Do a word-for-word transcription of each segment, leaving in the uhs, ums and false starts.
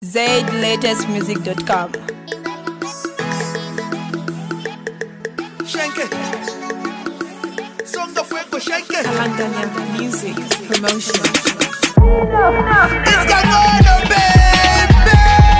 zaid latest music dot com. Shank it. Song the fuego, shake it. Kalanganya Music Promotion. It's Gangono, baby.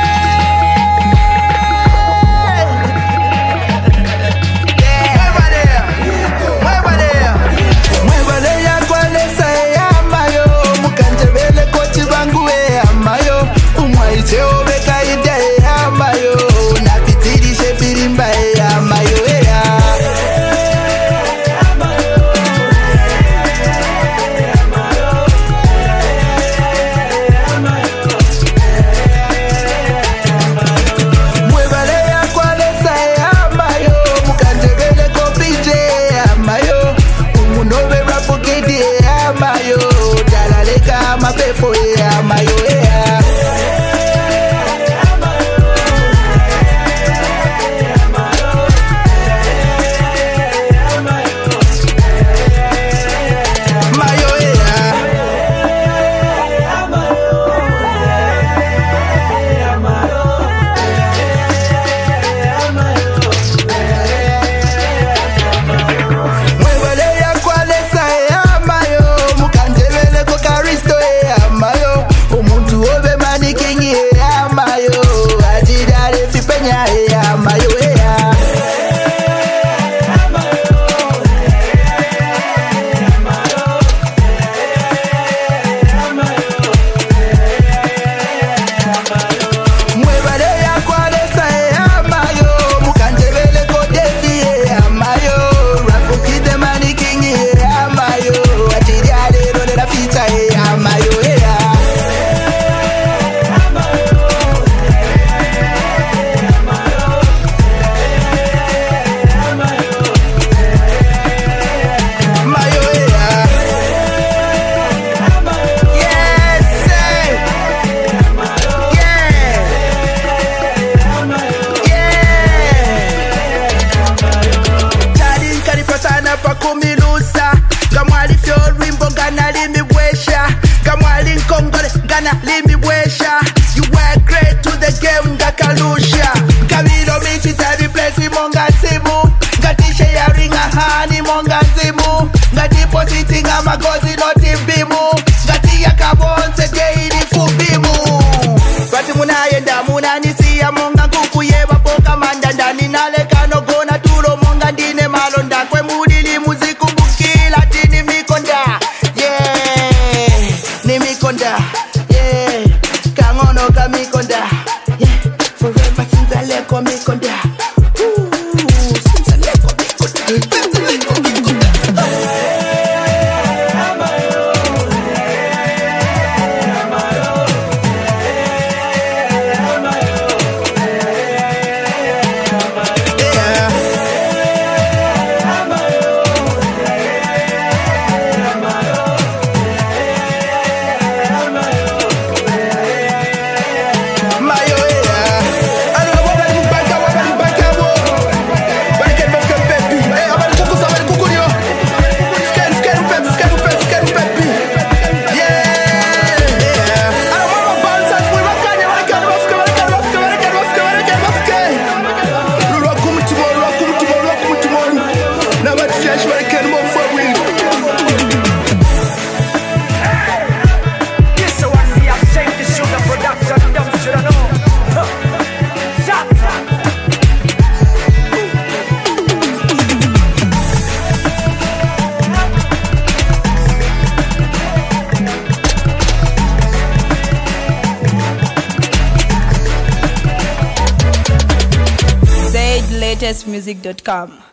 Yeah. Mueva there. Mueva there. Mueva there ya kwalesa ya mayo. Mukanjebele kochi bangu ya mayo. Umwaise obeka ida ya mayo. Napitiri shefirimba ya mayo ya. Mapefo ya mayo ya mayo ya mwebele ya kwalesa ya mayo mukandebele ko karisto ya mayo umuntu obe manikingi ya mayo ajidare fipenya ya mayo ya mwebale ya kwalesa ya mayo mukandebele ko devi ya mayo rafukide manikingi ya mayo ajidare rodera fita ya mayo ya mayo ya yes sir. Yeah. Tari karipa sana pa kumilusa Kamwali fiori mbonga na limi bwesha Kamwali nkongole ngana limi bwesha You were great to the game ngakalusha Kamilo michi tabi place monga simu Ngatishe ya ringa hani monga simu Ngatipositi nga magozi noti bimu Ngatia kabonse geini fubimu Bati munayenda munanisiya monga kuku yeba poka mandandani naleka nogona tulo monga ndine malonda kwe mulili muzikumbukila tini mikonda yeah ni mikonda yeah kangono ka mikonda yeah forever since aleko mikonda Ooh, since aleko mikonda since aleko mikonda zaid latest music dot com.